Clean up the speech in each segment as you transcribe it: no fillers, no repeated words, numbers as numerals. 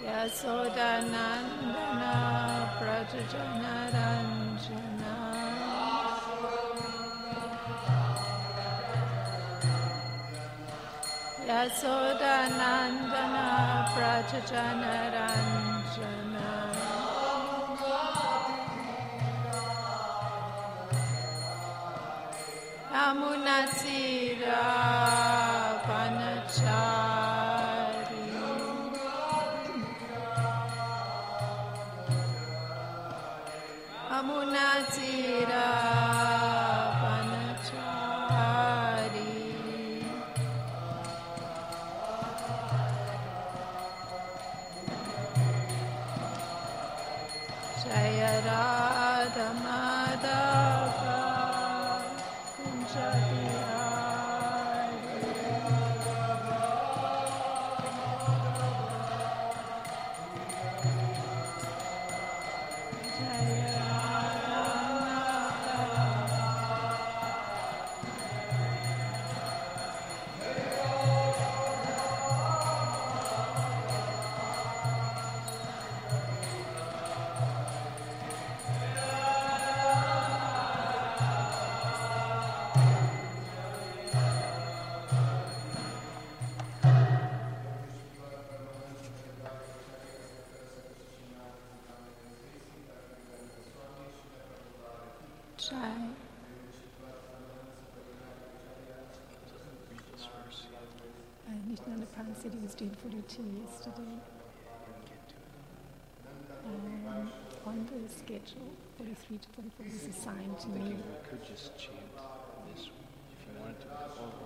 Yasodanandana Prajanaranjana Yasodanandana Prajanaranjana Amunatira Panachari Amunatira Panachari Jaya Radha Madhava Nityananda Prabhu said he was doing 42 yesterday. On the schedule, 43 to 44 was assigned to me. You could just chant this one if you wanted to.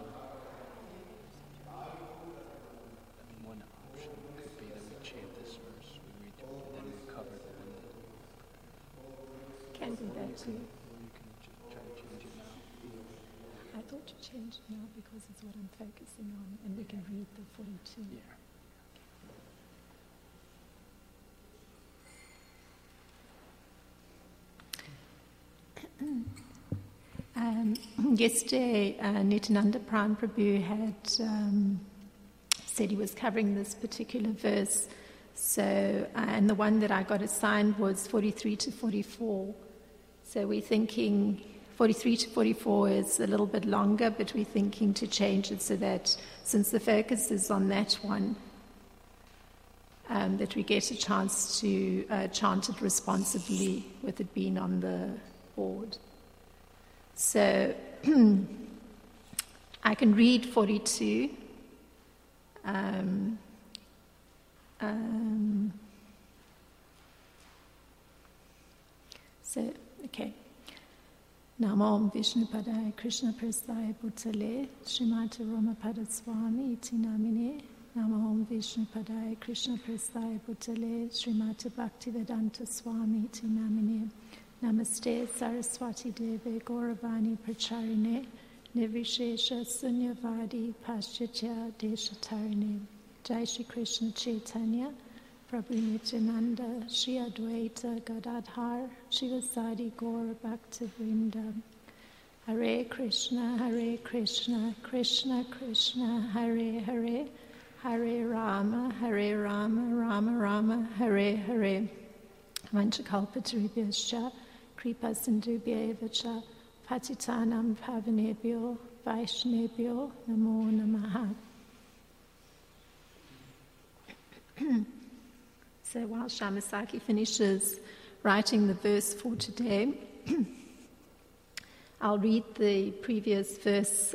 One option could be that we chant this verse, we read through it, and then we cover the one that. Can do that too. Or you can try to change it now. I thought to change it now because it's what I'm focusing on, and we can read the 42. Yeah. Yesterday, Nityananda Prabhu had said he was covering this particular verse. So, and the one that I got assigned was 43 to 44. So we're thinking 43 to 44 is a little bit longer, but we're thinking to change it so that since the focus is on that one, that we get a chance to chant it responsibly with it being on the board. So I can read 42. Okay. Namo Vishnu Padaya Krishna Prasthaya Bhutale Srimati Ramapada Swami Iti Namine Namo Vishnu Padaya Krishna Prasthaya Bhutale Srimati Bhaktivedanta Swami Iti Namine Namaste Saraswati Deve Gauravani Pracharine Nirvishesha Sunyavadi Paschatya Deshatarine Jai Shri Krishna Chaitanya Prabhu Nityananda, Shri Advaita Gadadhar, Shivasadi Gaur Bhaktivinoda. Hare Krishna, Krishna Krishna, Hare Hare, Hare Rama, Rama Rama, Hare Hare. Vanchakalpatarubhyascha, Kripa Sindhubhya Patitanam Pavanebhyo, Vaishnebhyo, Namo Namaha. So while Shamasaki finishes writing the verse for today, I'll read the previous verse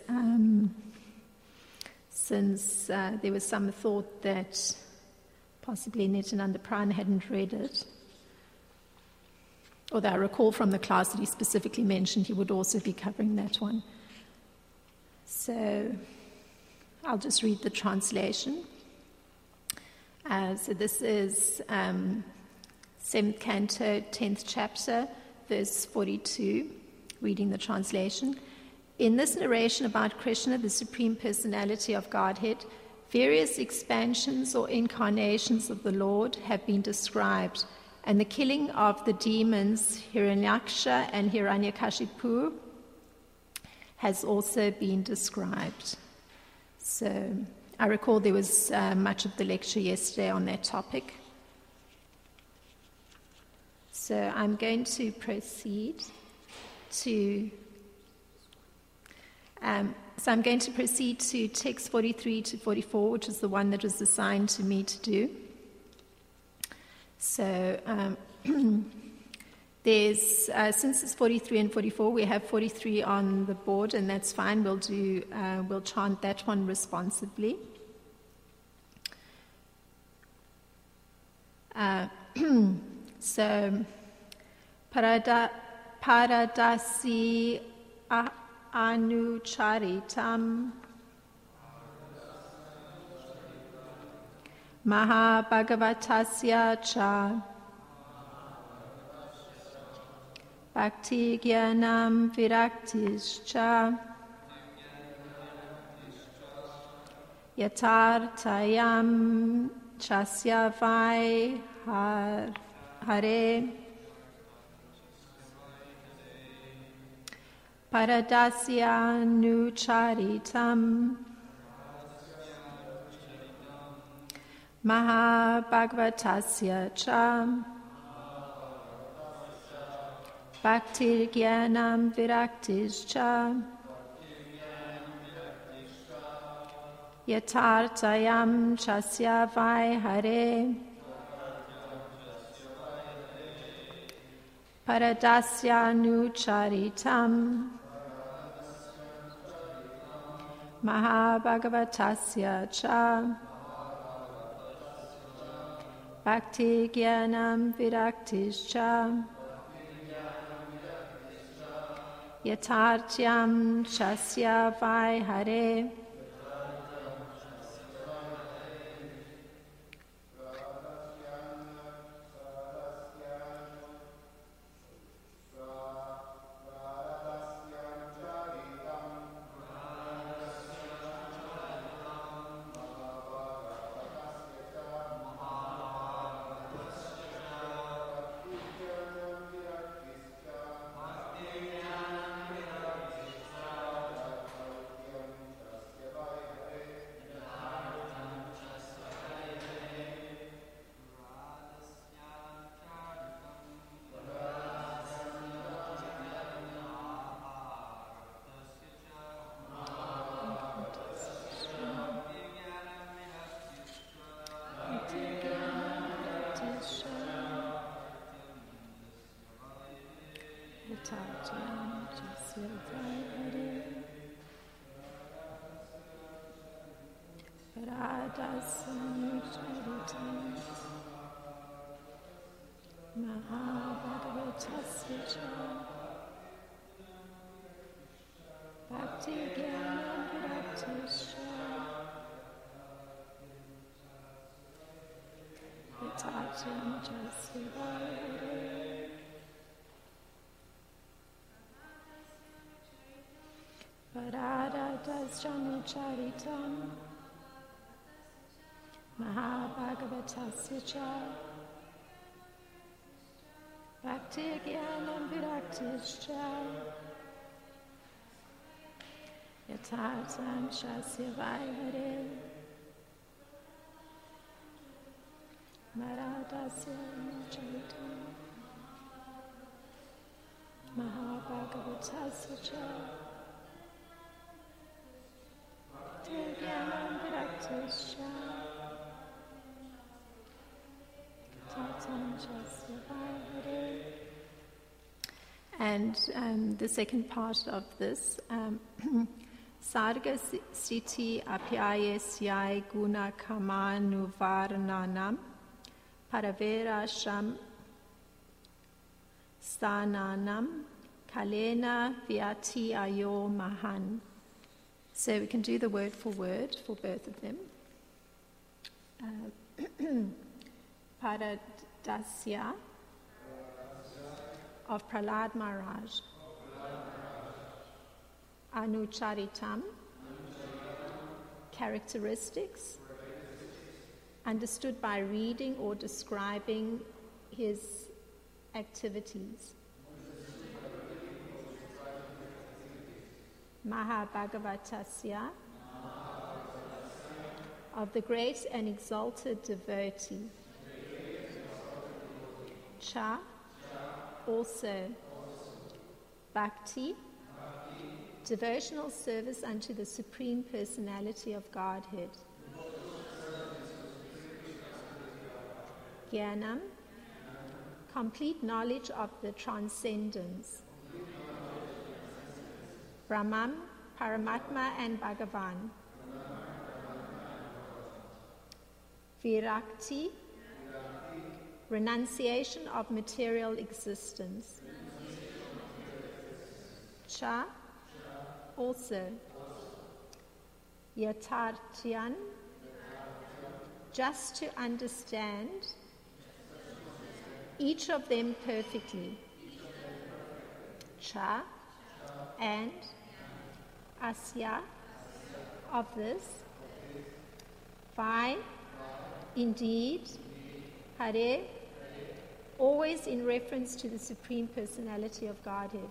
since there was some thought that possibly Nityananda Prabhu hadn't read it. Although I recall from the class that he specifically mentioned he would also be covering that one. So I'll just read the translation. So this is 7th canto, 10th chapter, verse 42, reading the translation. In this narration about Krishna, the Supreme Personality of Godhead, various expansions or incarnations of the Lord have been described, and the killing of the demons Hiranyaksha and Hiranyakashipu has also been described. So I recall there was much of the lecture yesterday on that topic. So I'm going to proceed to text 43 to 44, which is the one that was assigned to me to do. So there's since it's 43 and 44, we have 43 on the board, and that's fine. We'll chant that one responsibly. So paradasi anucharitam mahabhagavatasya cha bhakti jnanam viraktischa yatartayam chasya vai hare paradasyanucharitam mahabhagavatasya cha bhakti jnanam viraktischa yatartayam chasya vai hare paradasyanucharitam mahabhagavatasya cha bhakti jnanam viraktischa yatartyam chasya vai hare Mahabhagavatasya cha bhakti jnanam viraktischa yatartyam chasya vai hare paradasyanucharitam mahabhagavatasya cha bhakti jnanam viraktischa yatartyam chasya vai hare paradasyanucharitam mahabhagavatasya cha bhakti jnanam viraktischa And the second part of this, Sarga Siti Apyayesyai Guna Kamanuvarnanam Paravera Sham Stananam Kalena Vyati Ayo Mahan. So we can do the word for both of them. Paradasya of Prahlad Maharaj. Anucharitam, characteristics, understood by reading or describing his activities. Mahabhagavatasya, of the great and exalted devotee. Cha, also. Bhakti, devotional service unto the Supreme Personality of Godhead. Jnanam, complete knowledge of the transcendence. Brahman, Paramatma and Bhagavan. Virakti, renunciation of material existence. Cha, also. Yatarthyan, just to understand each of them perfectly. Cha, and. Asya, of this. Vai, indeed. Hare, always in reference to the Supreme Personality of Godhead.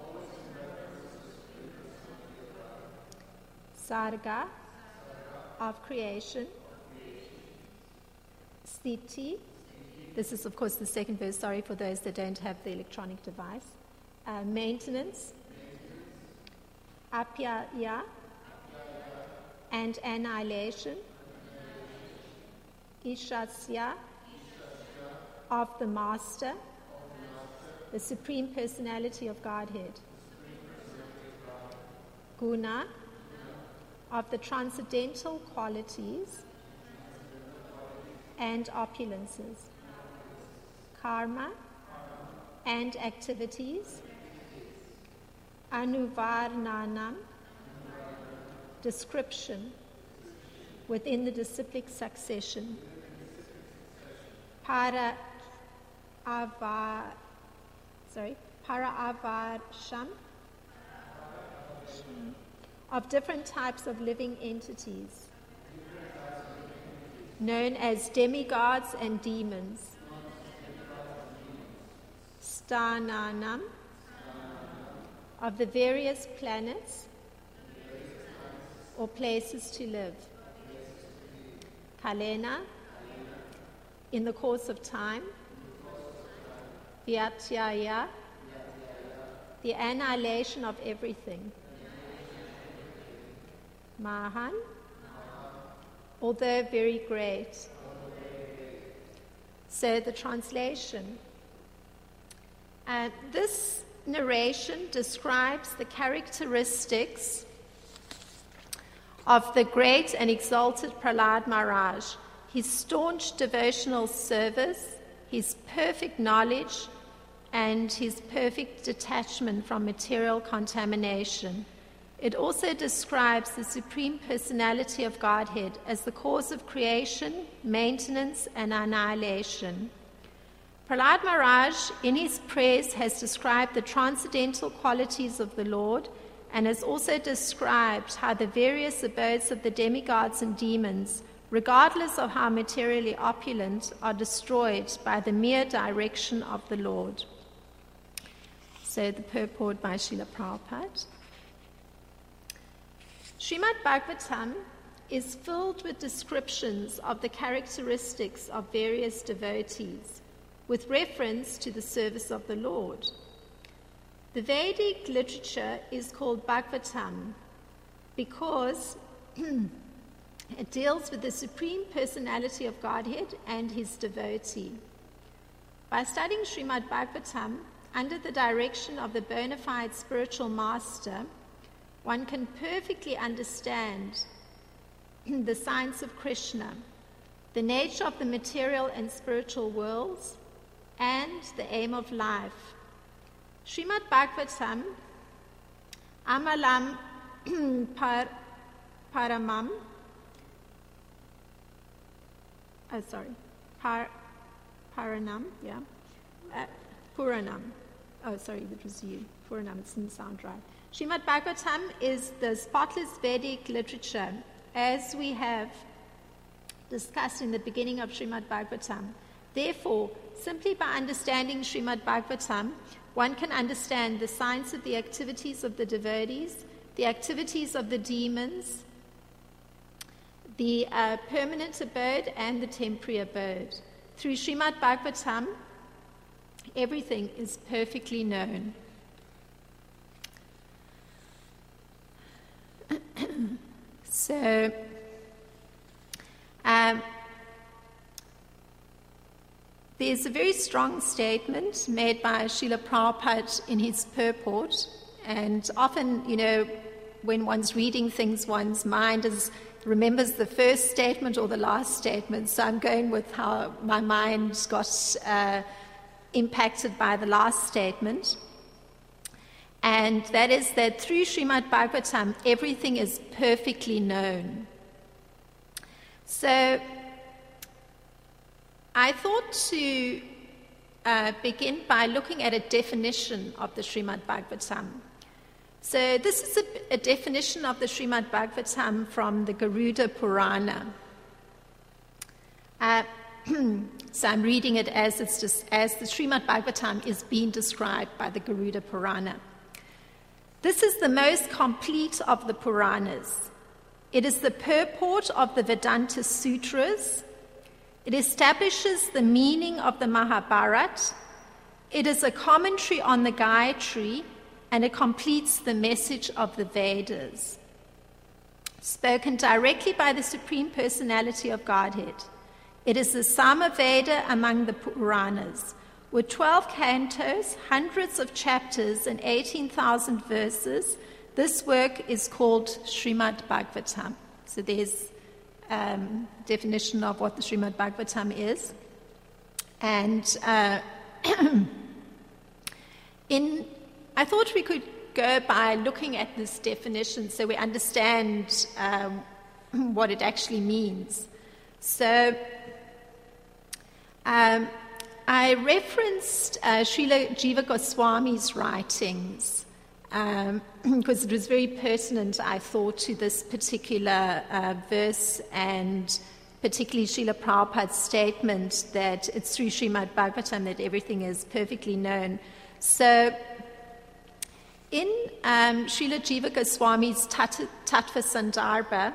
Sarga, of creation. Sthiti, this is of course the second verse, sorry for those that don't have the electronic device. Maintenance. Apyaya, and annihilation. Ishasya, of the Master, the Supreme Personality of Godhead. Guna, of the transcendental qualities and opulences. Karma, and activities. Anuvarnanam, description within the disciplic succession. Para-avarsham, of different types of living entities, known as demigods and demons. Sthananam, of the various planets or places to live. Kalena, in the course of time. Vyatyaya, the annihilation of everything. Mahan, although very great. So the translation. This narration describes the characteristics of the great and exalted Prahlad Maharaj, his staunch devotional service, his perfect knowledge, and his perfect detachment from material contamination. It also describes the Supreme Personality of Godhead as the cause of creation, maintenance, and annihilation. Prahlad Maharaj, in his prayers, has described the transcendental qualities of the Lord and has also described how the various abodes of the demigods and demons, regardless of how materially opulent, are destroyed by the mere direction of the Lord. So the purport by Srila Prabhupada. Srimad Bhagavatam is filled with descriptions of the characteristics of various devotees, with reference to the service of the Lord. The Vedic literature is called Bhagavatam because it deals with the Supreme Personality of Godhead and his devotee. By studying Srimad Bhagavatam under the direction of the bona fide spiritual master, one can perfectly understand the science of Krishna, the nature of the material and spiritual worlds, and the aim of life. Srimad Bhagavatam, Amalam Paramam, Puranam, that was you. Puranam, it didn't sound right. Srimad Bhagavatam is the spotless Vedic literature, as we have discussed in the beginning of Srimad Bhagavatam. Therefore, simply by understanding Srimad Bhagavatam, one can understand the science of the activities of the devotees, the activities of the demons, the permanent abode and the temporary abode. Through Srimad Bhagavatam, everything is perfectly known. So, there's a very strong statement made by Srila Prabhupada in his purport, and often, when one's reading things, one's mind remembers the first statement or the last statement, so I'm going with how my mind got impacted by the last statement. And that is that through Srimad Bhagavatam, everything is perfectly known. So I thought to begin by looking at a definition of the Srimad Bhagavatam. So this is a definition of the Srimad Bhagavatam from the Garuda Purana. So I'm reading it as the Srimad Bhagavatam is being described by the Garuda Purana. This is the most complete of the Puranas. It is the purport of the Vedanta Sutras. It establishes the meaning of the Mahabharata. It is a commentary on the Gayatri, and it completes the message of the Vedas. Spoken directly by the Supreme Personality of Godhead. It is the Samaveda among the Puranas. With 12 cantos, hundreds of chapters, and 18,000 verses, this work is called Srimad Bhagavatam. So there's definition of what the Srimad Bhagavatam is. And I thought we could go by looking at this definition so we understand what it actually means. So I referenced Srila Jiva Goswami's writings because it was very pertinent, I thought, to this particular verse, and particularly Srila Prabhupada's statement that it's through Srimad Bhagavatam that everything is perfectly known. So in Srila Jiva Goswami's Tattva Sandarbha,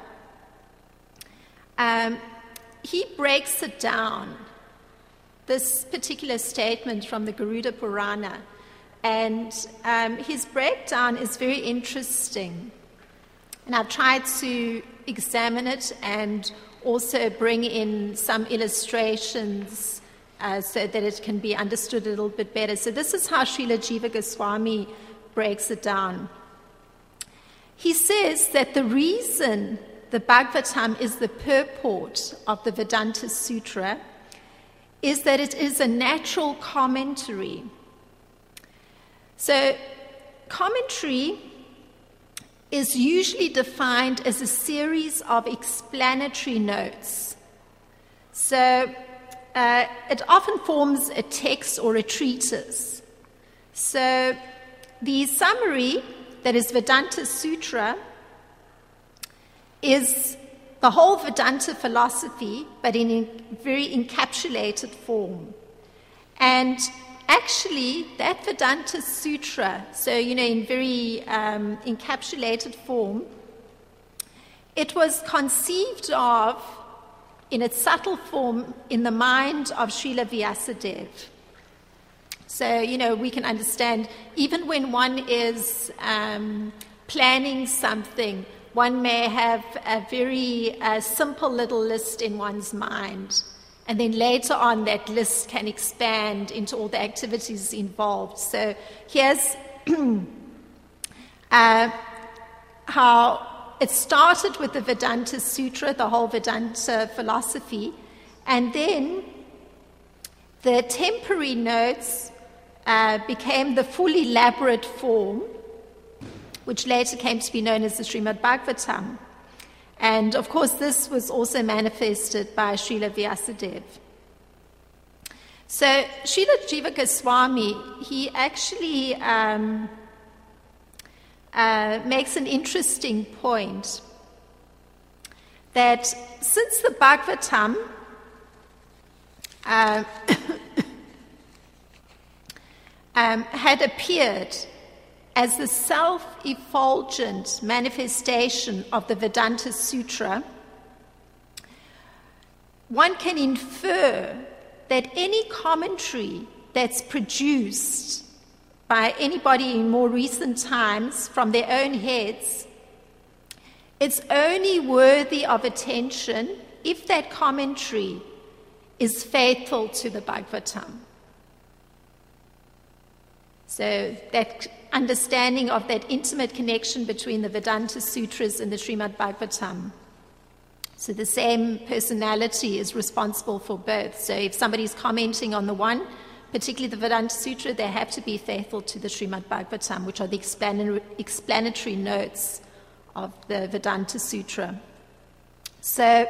he breaks it down, this particular statement from the Garuda Purana. And his breakdown is very interesting. And I've tried to examine it and also bring in some illustrations so that it can be understood a little bit better. So this is how Srila Jiva Goswami breaks it down. He says that the reason the Bhagavatam is the purport of the Vedanta Sutra is that it is a natural commentary. So commentary is usually defined as a series of explanatory notes. So it often forms a text or a treatise. So the summary, that is Vedanta Sutra, is the whole Vedanta philosophy, but in a very encapsulated form. And actually, that Vedanta Sutra, so, in very encapsulated form, it was conceived of in its subtle form in the mind of Srila Vyasadeva. So, we can understand, even when one is planning something, one may have a very simple little list in one's mind. And then later on, that list can expand into all the activities involved. So here's how it started with the Vedanta Sutra, the whole Vedanta philosophy. And then the temporary notes became the full elaborate form, which later came to be known as the Srimad Bhagavatam. And of course, this was also manifested by Srila Vyasadeva. So Srila Jiva Goswami, he actually makes an interesting point that since the Bhagavatam had appeared as the self-effulgent manifestation of the Vedanta Sutra, one can infer that any commentary that's produced by anybody in more recent times from their own heads, it's only worthy of attention if that commentary is faithful to the Bhagavatam. So that understanding of that intimate connection between the Vedanta Sutras and the Srimad Bhagavatam. So the same personality is responsible for both. So if somebody's commenting on the one, particularly the Vedanta Sutra, they have to be faithful to the Srimad Bhagavatam, which are the explanatory notes of the Vedanta Sutra. So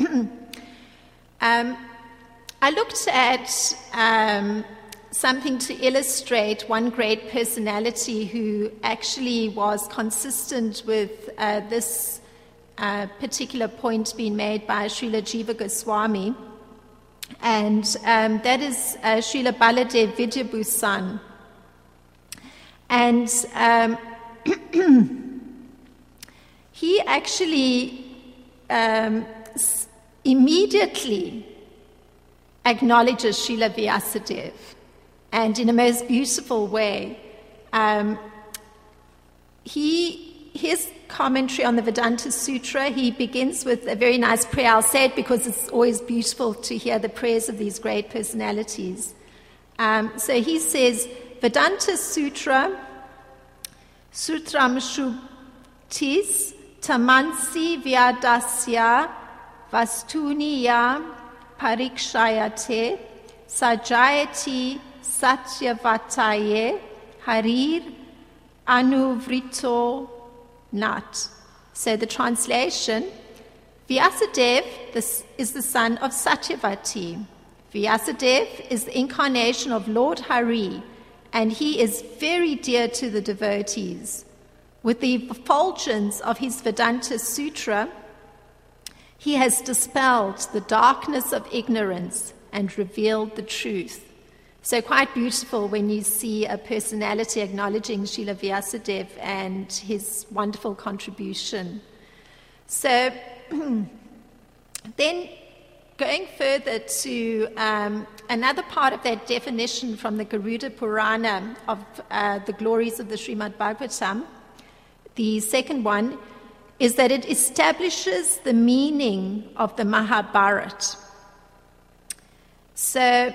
I looked at something to illustrate one great personality who actually was consistent with this particular point being made by Srila Jiva Goswami, and that is Srila Baladev Vidyabhusan. And he actually immediately acknowledges Srila Vyasadeva, and in a most beautiful way. His commentary on the Vedanta Sutra, he begins with a very nice prayer. I'll say it because it's always beautiful to hear the prayers of these great personalities. So he says, Vedanta Sutra, Sutram Shubtis, Tamansi Vyadasya, Vastuniya Parikshayate, Sajayati Satyavataye, Harir Anuvrito Nat. So the translation, Vyasadeva is the son of Satyavati. Vyasadeva is the incarnation of Lord Hari, and he is very dear to the devotees. With the effulgence of his Vedanta Sutra, he has dispelled the darkness of ignorance and revealed the truth. So quite beautiful when you see a personality acknowledging Srila Vyasadeva and his wonderful contribution. So then going further to another part of that definition from the Garuda Purana of the glories of the Srimad Bhagavatam, the second one is that it establishes the meaning of the Mahabharata. So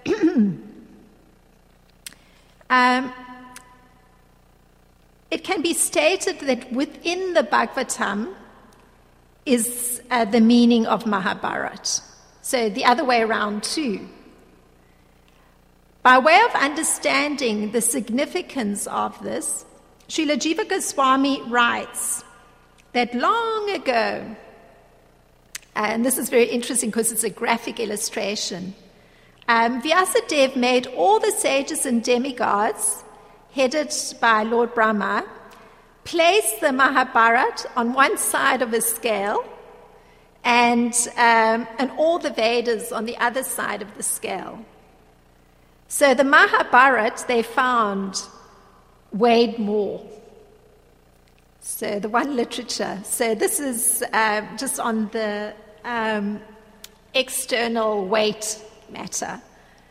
it can be stated that within the Bhagavatam is the meaning of Mahabharata. So the other way around too. By way of understanding the significance of this, Srila Jiva Goswami writes that long ago, and this is very interesting because it's a graphic illustration, Vyasadeva made all the sages and demigods, headed by Lord Brahma, place the Mahabharata on one side of a scale and all the Vedas on the other side of the scale. So the Mahabharata, they found, weighed more. So the one literature. So this is just on the external weight matter.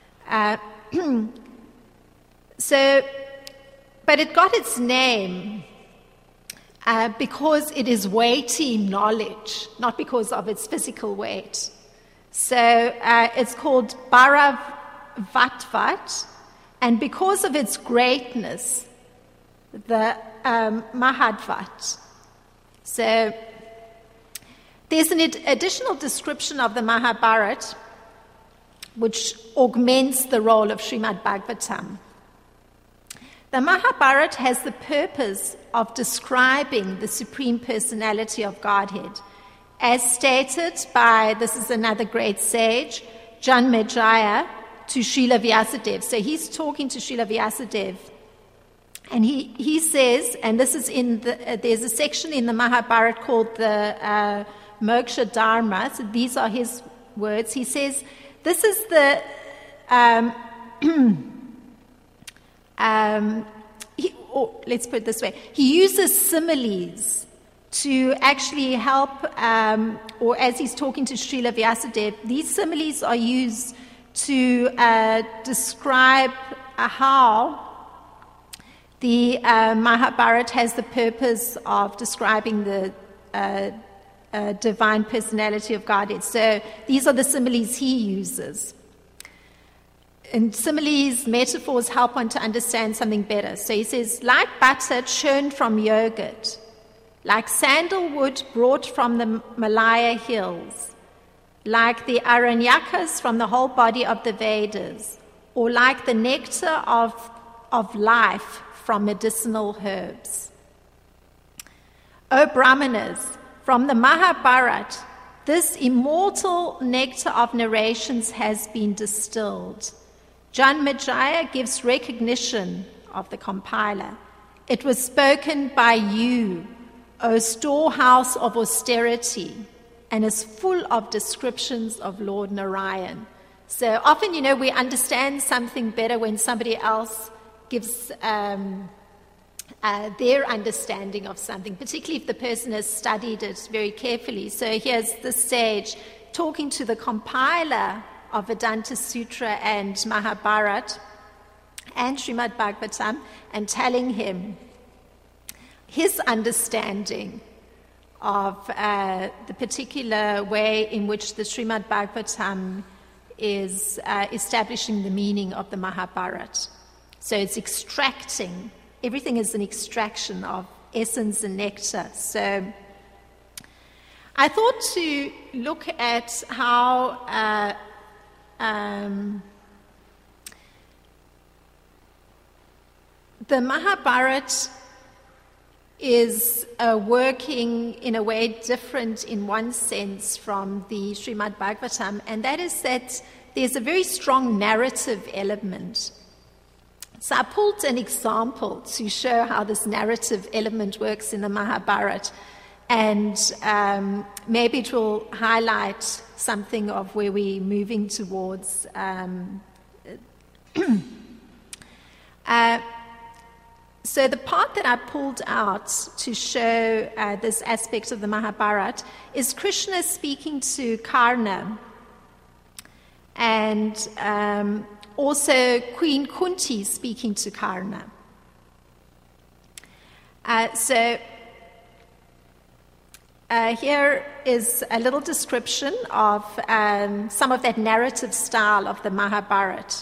But it got its name because it is weighty knowledge, not because of its physical weight. So it's called Bharavatvat, and because of its greatness, the Mahadvat. So there's an additional description of the Mahabharata which augments the role of Srimad Bhagavatam. The Mahabharata has the purpose of describing the Supreme Personality of Godhead, as stated by, this is another great sage, Janmejaya, to Srila Vyasadeva. So he's talking to Srila Vyasadeva, and he says, and this is in there's a section in the Mahabharata called the Moksha Dharma, so these are his words. He says, this is the let's put it this way. He uses similes to actually help, or as he's talking to Srila Vyasadeva, these similes are used to describe how the Mahabharata has the purpose of describing the divine personality of Godhead. So these are the similes he uses. And similes, metaphors help one to understand something better. So he says, like butter churned from yogurt, like sandalwood brought from the Malaya hills, like the Aranyakas from the whole body of the Vedas, or like the nectar of life from medicinal herbs. O Brahmanas, from the Mahabharata, this immortal nectar of narrations has been distilled. Janmejaya gives recognition of the compiler. It was spoken by you, O storehouse of austerity, and is full of descriptions of Lord Narayan. So often, we understand something better when somebody else gives their understanding of something, particularly if the person has studied it very carefully. So here's the sage talking to the compiler of Vedanta Sutra and Mahabharata and Srimad Bhagavatam and telling him his understanding of the particular way in which the Srimad Bhagavatam is establishing the meaning of the Mahabharata. So it's extracting, everything is an extraction of essence and nectar. So I thought to look at how the Mahabharata is working in a way different in one sense from the Srimad Bhagavatam, and that is that there's a very strong narrative element. So I pulled an example to show how this narrative element works in the Mahabharata, and maybe it will highlight something of where we're moving towards. So the part that I pulled out to show this aspect of the Mahabharata is Krishna speaking to Karna, and also Queen Kunti speaking to Karna. Here is a little description of some of that narrative style of the Mahabharata.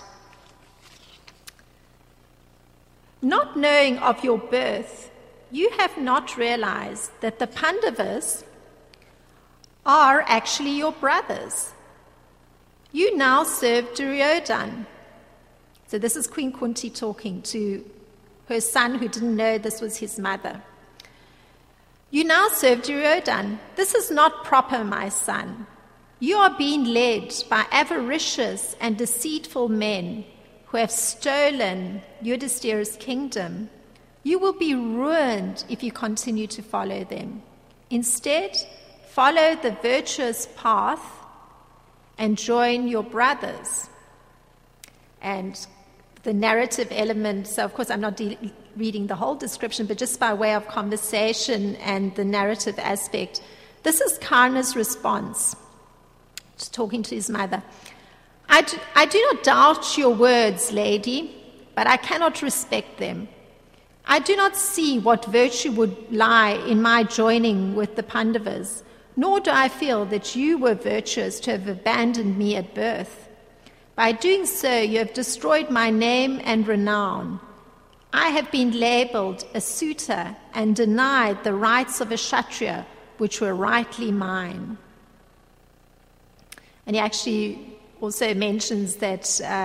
Not knowing of your birth, you have not realized that the Pandavas are actually your brothers. You now serve Duryodhana. So this is Queen Kunti talking to her son who didn't know this was his mother. You now serve Duryodhana. This is not proper, my son. You are being led by avaricious and deceitful men who have stolen Yudhishthira's kingdom. You will be ruined if you continue to follow them. Instead, follow the virtuous path and join your brothers. And the narrative element, so of course I'm not reading the whole description, but just by way of conversation and the narrative aspect, this is Karna's response, just talking to his mother. I do not doubt your words, lady, but I cannot respect them. I do not see what virtue would lie in my joining with the Pandavas, nor do I feel that you were virtuous to have abandoned me at birth. By doing so, you have destroyed my name and renown. I have been labeled a suitor and denied the rights of a Kshatriya, which were rightly mine. And he actually also mentions that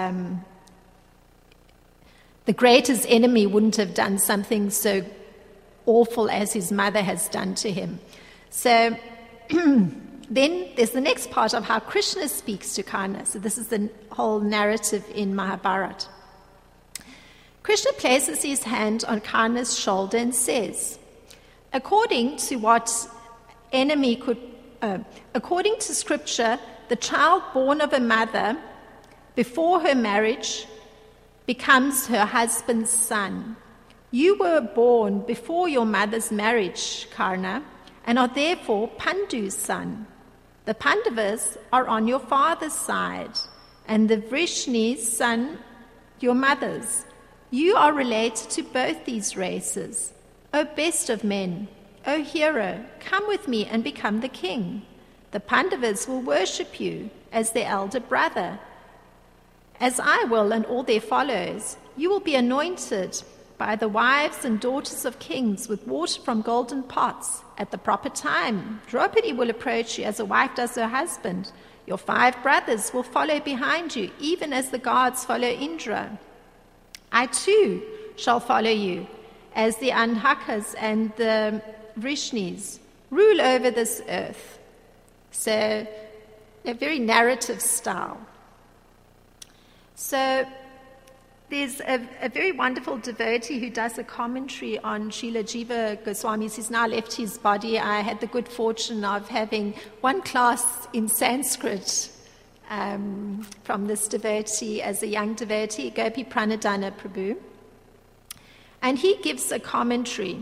the greatest enemy wouldn't have done something so awful as his mother has done to him. So then there's the next part of how Krishna speaks to Karna. So this is the whole narrative in Mahabharata. Krishna places his hand on Karna's shoulder and says, according to scripture, the child born of a mother before her marriage becomes her husband's son. You were born before your mother's marriage, Karna, and are therefore Pandu's son. The Pandavas are on your father's side, and the Vrishni's son your mother's. You are related to both these races. O best of men, O hero, come with me and become the king. The Pandavas will worship you as their elder brother, as I will and all their followers. You will be anointed by the wives and daughters of kings with water from golden pots. At the proper time, Draupadi will approach you as a wife does her husband. Your 5 brothers will follow behind you, even as the gods follow Indra. I too shall follow you, as the Anhakas and the Vrishnis rule over this earth. So, a very narrative style. So, there's a very wonderful devotee who does a commentary on Srila Jiva Goswami's. He's now left his body. I had the good fortune of having one class in Sanskrit from this devotee as a young devotee, Gopi Pranadhana Prabhu. And he gives a commentary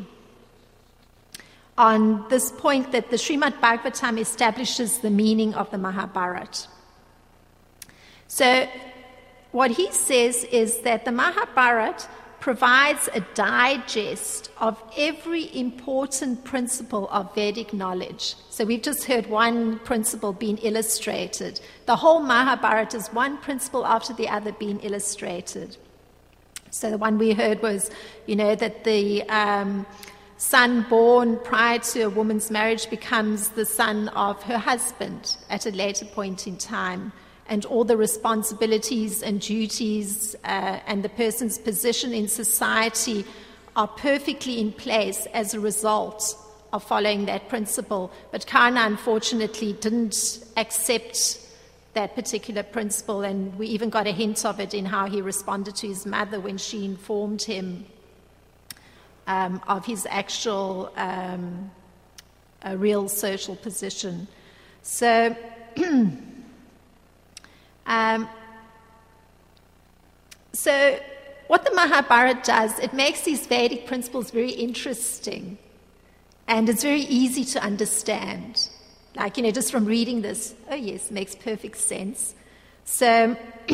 on this point that the Srimad Bhagavatam establishes the meaning of the Mahabharata. So, what he says is that the Mahabharata provides a digest of every important principle of Vedic knowledge. So we've just heard one principle being illustrated. The whole Mahabharata is one principle after the other being illustrated. So the one we heard was, that the son born prior to a woman's marriage becomes the son of her husband at a later point in time. And all the responsibilities and duties and the person's position in society are perfectly in place as a result of following that principle. But Karna, unfortunately, didn't accept that particular principle, and we even got a hint of it in how he responded to his mother when she informed him of his actual real social position. So... So what the Mahabharata does, it makes these Vedic principles very interesting, and it's very easy to understand. Like, just from reading this, oh yes, makes perfect sense. So,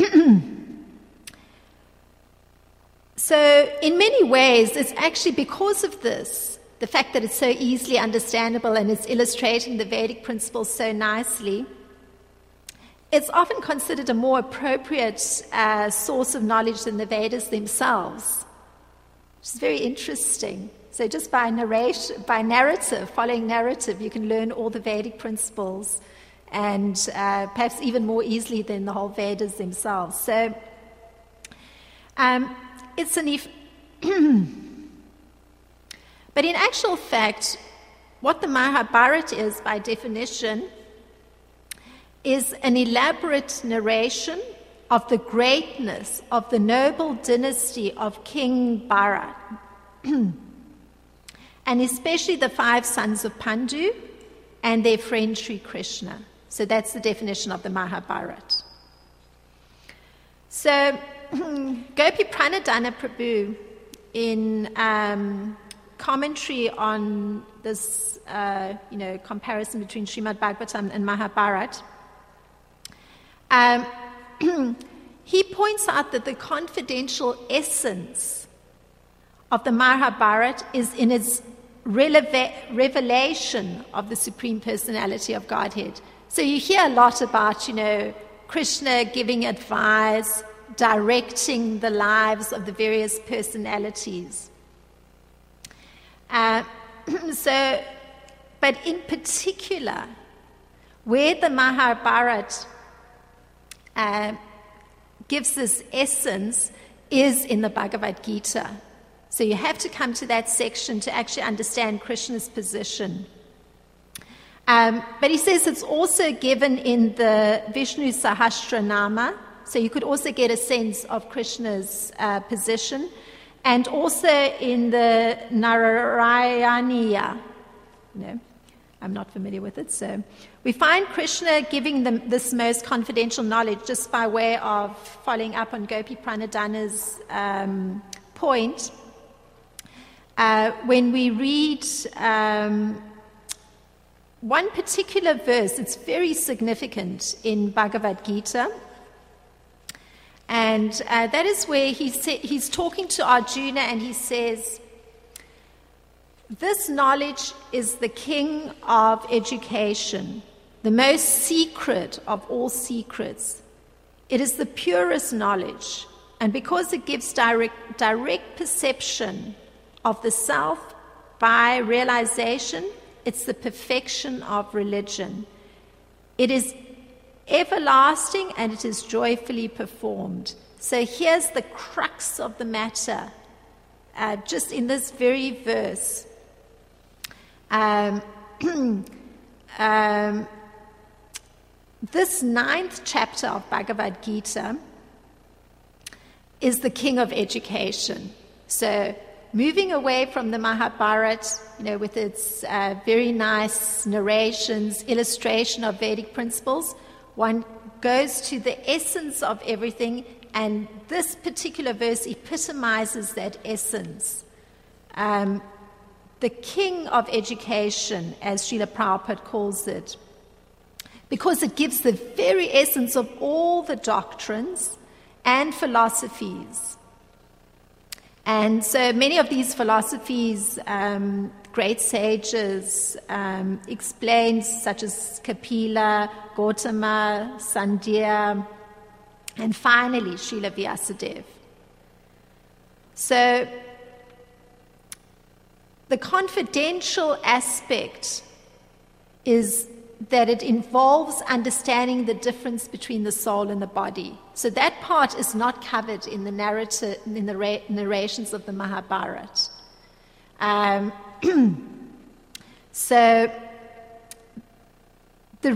so in many ways, it's actually because of this, the fact that it's so easily understandable and it's illustrating the Vedic principles so nicely, it's often considered a more appropriate source of knowledge than the Vedas themselves, which is very interesting. So just by narrative, following narrative, you can learn all the Vedic principles, and perhaps even more easily than the whole Vedas themselves. So it's but in actual fact, what the Mahabharata is by definition is an elaborate narration of the greatness of the noble dynasty of King Bharat, and especially the 5 sons of Pandu and their friend Sri Krishna. So that's the definition of the Mahabharata. So Gopi Pranadhana Prabhu, in commentary on this comparison between Srimad Bhagavatam and Mahabharata, he points out that the confidential essence of the Mahabharata is in its revelation of the Supreme Personality of Godhead. So you hear a lot about, Krishna giving advice, directing the lives of the various personalities. But in particular, where the Mahabharata gives this essence is in the Bhagavad Gita. So you have to come to that section to actually understand Krishna's position. But he says it's also given in the Vishnu Sahasranama, so you could also get a sense of Krishna's position, and also in the Narayaniya. I'm not familiar with it, so we find Krishna giving them this most confidential knowledge just by way of following up on Gopi Pranadhana's point. When we read one particular verse, it's very significant in Bhagavad Gita. And that is where he's talking to Arjuna, and he says, this knowledge is the king of education, the most secret of all secrets. It is the purest knowledge, and because it gives direct perception of the self by realization, it's the perfection of religion. It is everlasting, and it is joyfully performed. So here's the crux of the matter, just in this very verse. This 9th chapter of Bhagavad Gita is the king of education. So moving away from the Mahabharata, with its very nice narrations, illustration of Vedic principles, one goes to the essence of everything, and this particular verse epitomizes that essence. The king of education, as Srila Prabhupada calls it, because it gives the very essence of all the doctrines and philosophies. And so many of these philosophies, great sages explained, such as Kapila, Gautama, Sandhya, and finally Srila Vyasadeva. So the confidential aspect is that it involves understanding the difference between the soul and the body. So that part is not covered in the narrative, in the narrations of the Mahabharata. So the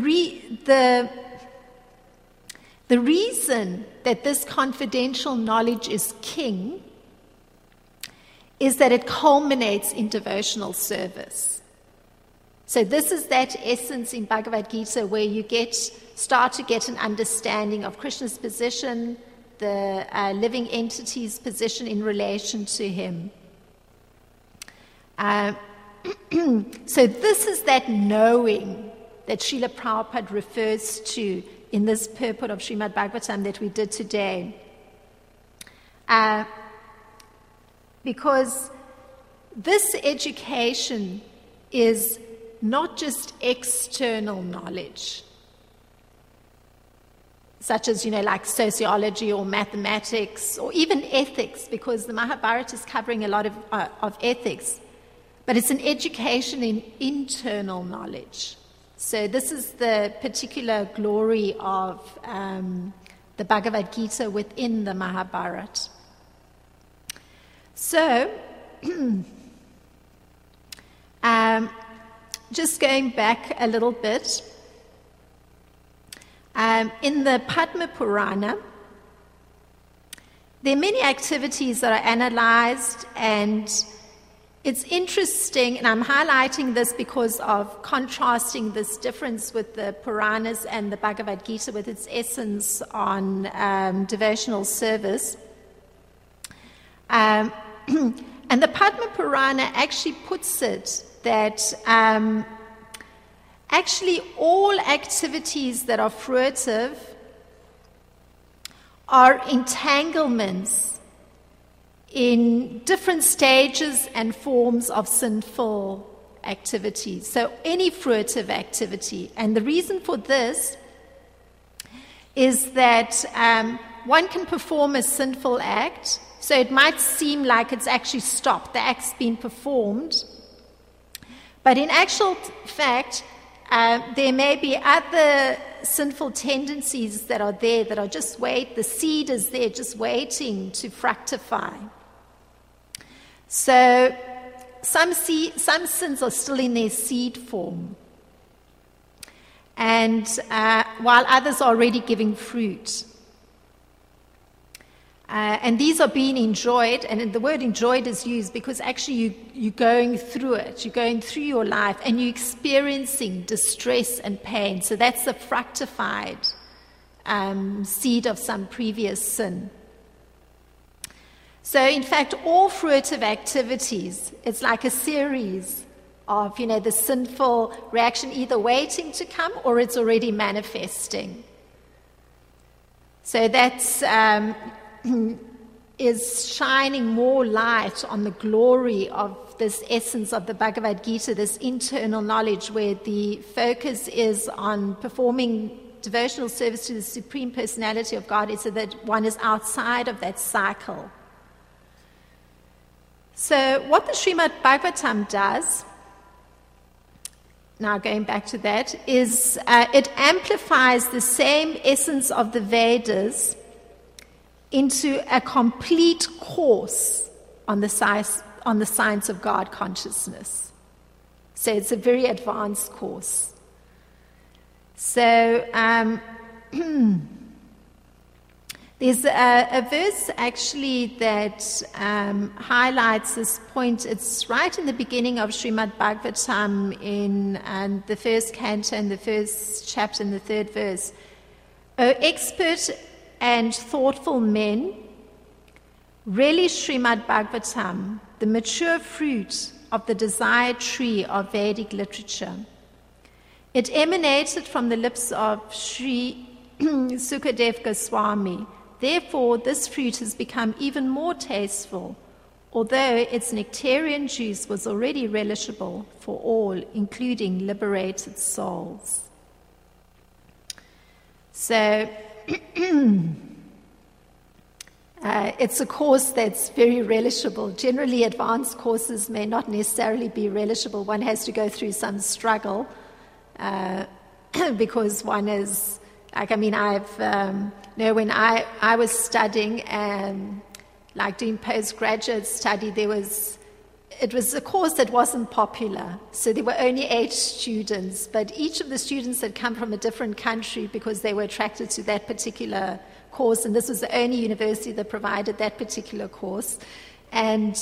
reason that this confidential knowledge is king is that it culminates in devotional service. So this is that essence in Bhagavad Gita where you start to get an understanding of Krishna's position, the living entity's position in relation to him. So this is that knowing that Srila Prabhupada refers to in this purport of Srimad Bhagavatam that we did today. Because this education is not just external knowledge, such as, like sociology or mathematics or even ethics, because the Mahabharata is covering a lot of ethics, but it's an education in internal knowledge. So this is the particular glory of the Bhagavad Gita within the Mahabharata. So, just going back a little bit, in the Padma Purana, there are many activities that are analyzed, and it's interesting, and I'm highlighting this because of contrasting this difference with the Puranas and the Bhagavad Gita with its essence on devotional service. And the Padma Purana actually puts it that actually all activities that are fruitive are entanglements in different stages and forms of sinful activities. So any fruitive activity. And the reason for this is that one can perform a sinful act, so it might seem like it's actually stopped, the act's been performed, but in actual fact, there may be other sinful tendencies that are there that are just the seed is there just waiting to fructify. So some sins are still in their seed form, and while others are already giving fruit. And these are being enjoyed, and the word enjoyed is used because actually you're going through it, you're going through your life, and you're experiencing distress and pain. So that's the fructified seed of some previous sin. So in fact, all fruitive activities, it's like a series of, the sinful reaction either waiting to come or it's already manifesting. So that's is shining more light on the glory of this essence of the Bhagavad Gita, this internal knowledge where the focus is on performing devotional service to the Supreme Personality of God, so that one is outside of that cycle. So what the Srimad Bhagavatam does, now going back to that, is it amplifies the same essence of the Vedas into a complete course on the science of God consciousness. So it's a very advanced course. So there's a verse actually that highlights this point. It's right in the beginning of Srimad Bhagavatam in the first canto and the first chapter and the third verse. O expert and thoughtful men, relish Srimad Bhagavatam, the mature fruit of the desired tree of Vedic literature. It emanated from the lips of Sri Sukadeva Goswami. Therefore, this fruit has become even more tasteful, although its nectarian juice was already relishable for all, including liberated souls. So, it's a course that's very relishable. Generally, advanced courses may not necessarily be relishable. One has to go through some struggle because one is, like, I mean, when I was studying and like doing postgraduate study, it was a course that wasn't popular. So there were only 8 students, but each of the students had come from a different country because they were attracted to that particular course, and this was the only university that provided that particular course. And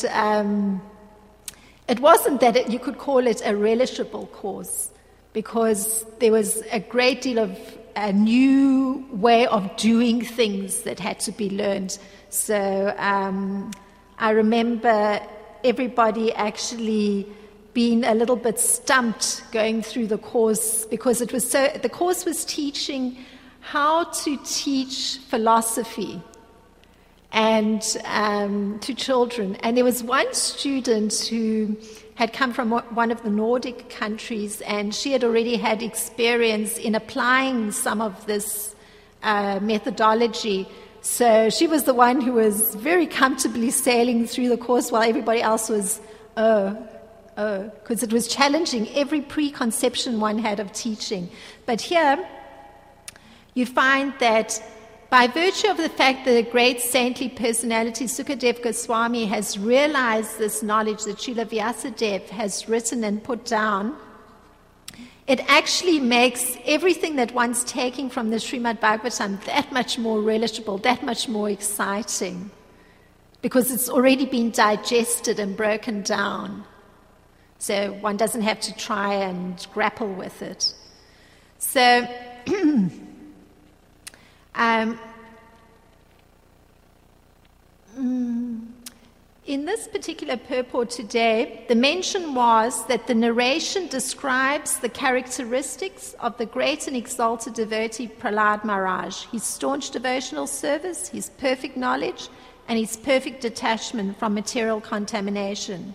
it wasn't that you could call it a relishable course, because there was a great deal of a new way of doing things that had to be learned. So I remember everybody actually being a little bit stumped going through the course, because the course was teaching how to teach philosophy and to children. And there was one student who had come from one of the Nordic countries, and she had already had experience in applying some of this methodology. So she was the one who was very comfortably sailing through the course, while everybody else was, because it was challenging every preconception one had of teaching. But here, you find that by virtue of the fact that a great saintly personality, Sukadeva Goswami, has realized this knowledge that Srila Vyasadeva has written and put down, it actually makes everything that one's taking from the Srimad Bhagavatam that much more relishable, that much more exciting, because it's already been digested and broken down. So one doesn't have to try and grapple with it. So in this particular purport today, the mention was that the narration describes the characteristics of the great and exalted devotee Prahlad Maharaj, his staunch devotional service, his perfect knowledge, and his perfect detachment from material contamination.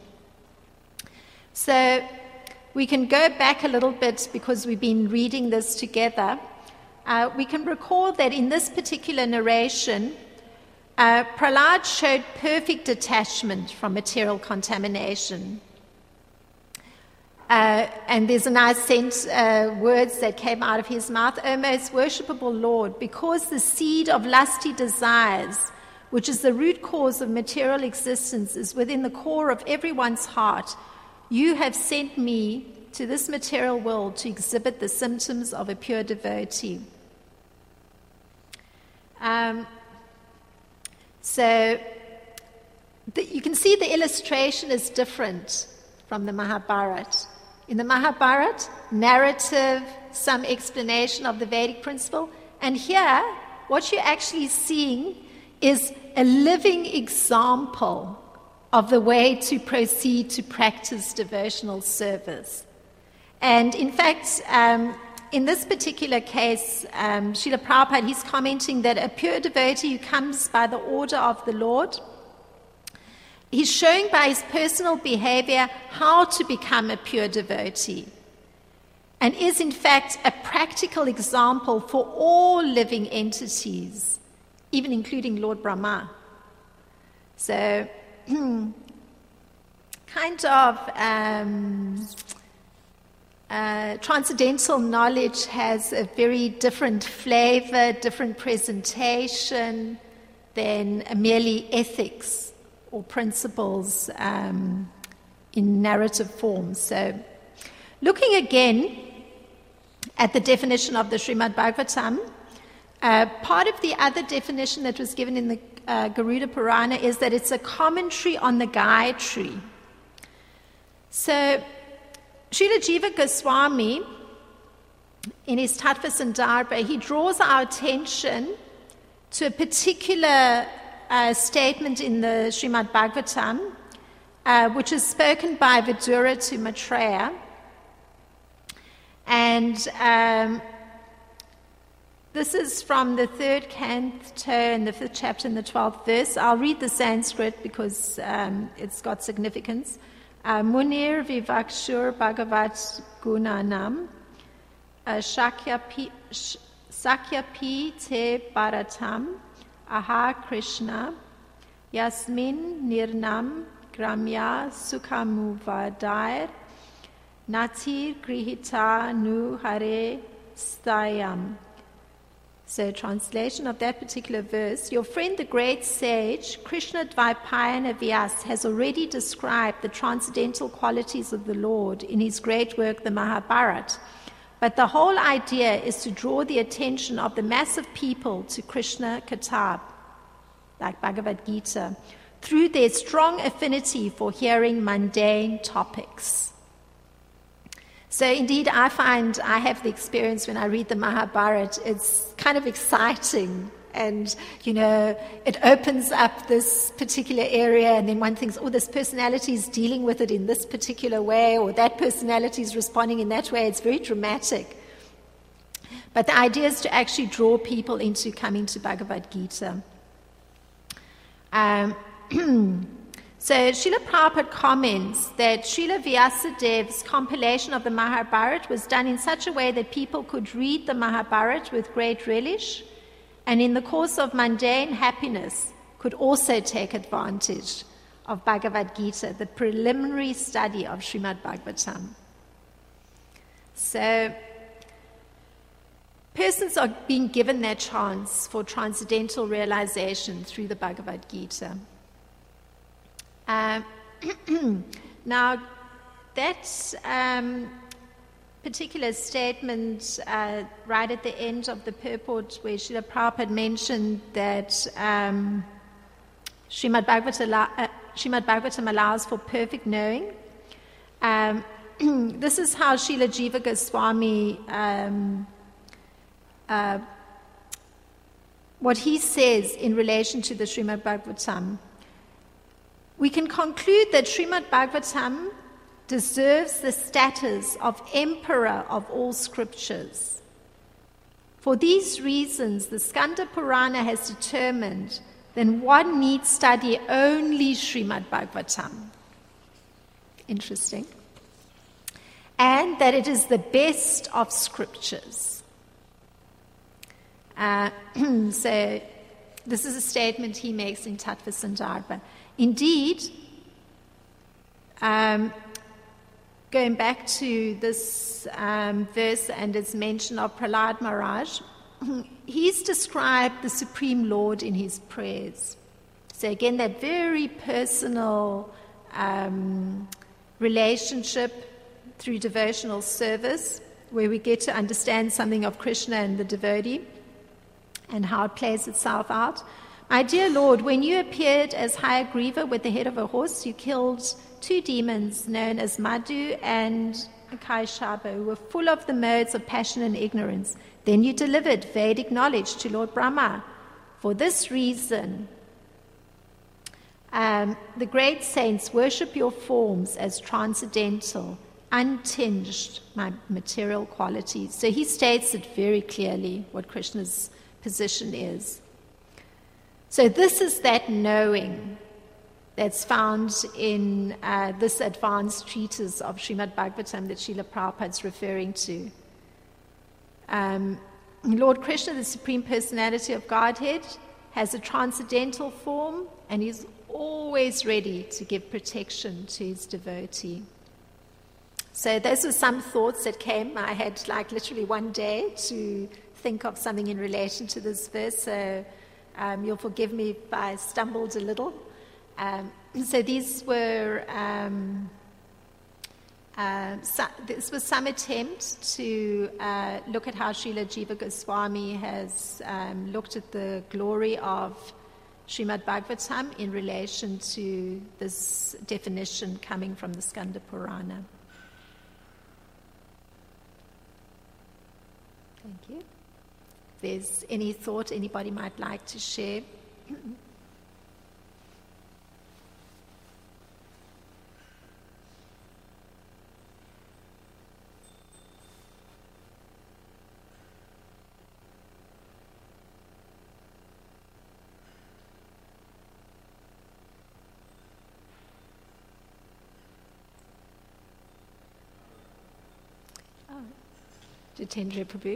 So we can go back a little bit, because we've been reading this together. We can recall that in this particular narration, Prahlad showed perfect detachment from material contamination. And there's a nice words that came out of his mouth. O most worshipable Lord, because the seed of lusty desires, which is the root cause of material existence, is within the core of everyone's heart, you have sent me to this material world to exhibit the symptoms of a pure devotee. So you can see the illustration is different from the Mahabharata. In the Mahabharata, narrative, some explanation of the Vedic principle. And here, what you're actually seeing is a living example of the way to proceed to practice devotional service. And in fact, in this particular case, Srila Prabhupada, he's commenting that a pure devotee who comes by the order of the Lord, he's showing by his personal behavior how to become a pure devotee, and is in fact a practical example for all living entities, even including Lord Brahma. So, kind of transcendental knowledge has a very different flavor, different presentation than merely ethics or principles in narrative form. So, looking again at the definition of the Srimad Bhagavatam, part of the other definition that was given in the Garuda Purana is that it's a commentary on the Gayatri. So, Srila Jiva Goswami, in his Tattva Sandarbha, he draws our attention to a particular statement in the Srimad Bhagavatam, which is spoken by Vidura to Maitreya. And this is from the 3rd canto and the 5th chapter and the 12th verse. I'll read the Sanskrit because it's got significance. Munir vivakshur bhagavat gunanam shakyapi te bharatam aha Krishna yasmin nirnam gramya sukhamuvadair natir grihita nu hare stayam. So, translation of that particular verse: your friend, the great sage Krishna Dvaipayana Vyas, has already described the transcendental qualities of the Lord in his great work, the Mahabharata. But the whole idea is to draw the attention of the mass of people to Krishna Kitab, like Bhagavad Gita, through their strong affinity for hearing mundane topics. So indeed, I find I have the experience when I read the Mahabharata, it's kind of exciting, and, it opens up this particular area, and then one thinks, oh, this personality is dealing with it in this particular way, or that personality is responding in that way. It's very dramatic. But the idea is to actually draw people into coming to Bhagavad Gita. So Srila Prabhupada comments that Srila Vyasadev's compilation of the Mahabharata was done in such a way that people could read the Mahabharata with great relish, and in the course of mundane happiness could also take advantage of Bhagavad Gita, the preliminary study of Srimad Bhagavatam. So persons are being given their chance for transcendental realization through the Bhagavad Gita. Now, that particular statement right at the end of the purport, where Srila Prabhupada mentioned that Srimad Bhagavatam allows for perfect knowing, this is how Srila Jiva Goswami, what he says in relation to the Srimad Bhagavatam. We can conclude that Srimad Bhagavatam deserves the status of emperor of all scriptures. For these reasons, the Skanda Purana has determined that one need study only Srimad Bhagavatam. Interesting. And that it is the best of scriptures. So, this is a statement he makes in Tattva Sandarbha. Indeed, going back to this verse and its mention of Prahlad Maharaj, he's described the Supreme Lord in his prayers. So again, that very personal relationship through devotional service, where we get to understand something of Krishna and the devotee and how it plays itself out. My dear Lord, when you appeared as Hayagriva with the head of a horse, you killed 2 demons known as Madhu and Kaishaba, who were full of the modes of passion and ignorance. Then you delivered Vedic knowledge to Lord Brahma. For this reason, the great saints worship your forms as transcendental, untinged material qualities. So he states it very clearly what Krishna's position is. So this is that knowing that's found in this advanced treatise of Srimad Bhagavatam that Srila Prabhupada is referring to. Lord Krishna, the Supreme Personality of Godhead, has a transcendental form, and he's always ready to give protection to his devotee. So those were some thoughts that came. I had literally one day to think of something in relation to this verse, so you'll forgive me if I stumbled a little. So these were, this was some attempt to look at how Srila Jiva Goswami has looked at the glory of Srimad Bhagavatam in relation to this definition coming from the Skanda Purana. Thank you. If there's any thought anybody might like to share. Jitendra Prabhu.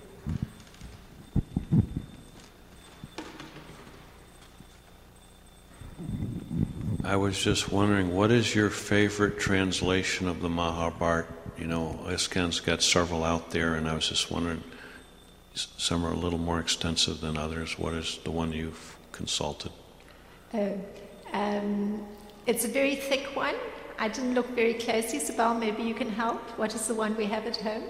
I was just wondering, what is your favorite translation of the Mahabharata? You know, ISKCON's got several out there, and I was just wondering, some are a little more extensive than others. What is the one you've consulted? It's a very thick one. I didn't look very closely. Sabal, maybe you can help. What is the one we have at home?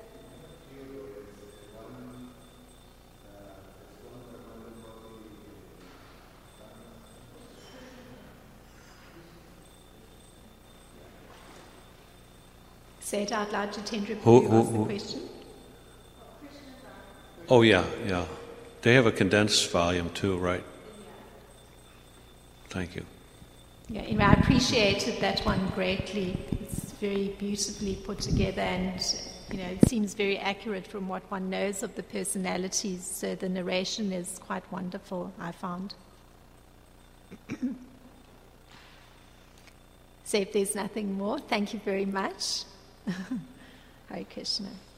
Say it out loud, Jitendra, before you ask the question. Oh, yeah. They have a condensed volume too, right? Thank you. Yeah, anyway, I appreciated that one greatly. It's very beautifully put together, and it seems very accurate from what one knows of the personalities. So the narration is quite wonderful, I found. So if there's nothing more, thank you very much. Hare Krishna.